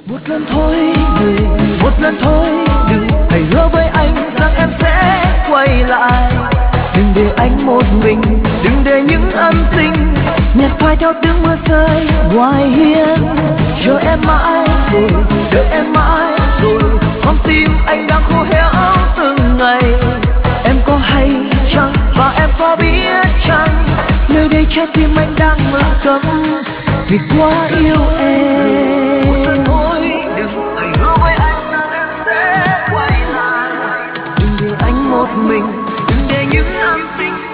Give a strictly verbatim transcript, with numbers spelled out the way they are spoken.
Một lần thôi đừng, một lần thôi đừng, hãy hứa với anh rằng em sẽ quay lại. Đừng để anh một mình, đừng để những ân tình nhạt phai theo tiếng mưa rơi ngoài hiên. Chờ em mãi rồi, đợi em mãi rồi, con tim anh đang khô héo từng ngày. Em có hay chăng và em có biết chăng, nơi đây trái tim anh đang mừng cấm vì quá yêu em. Một lần thôi đừng, hãy hứa với anh rằng em sẽ quay lại. Đừng để anh một mình, đừng để những ân tình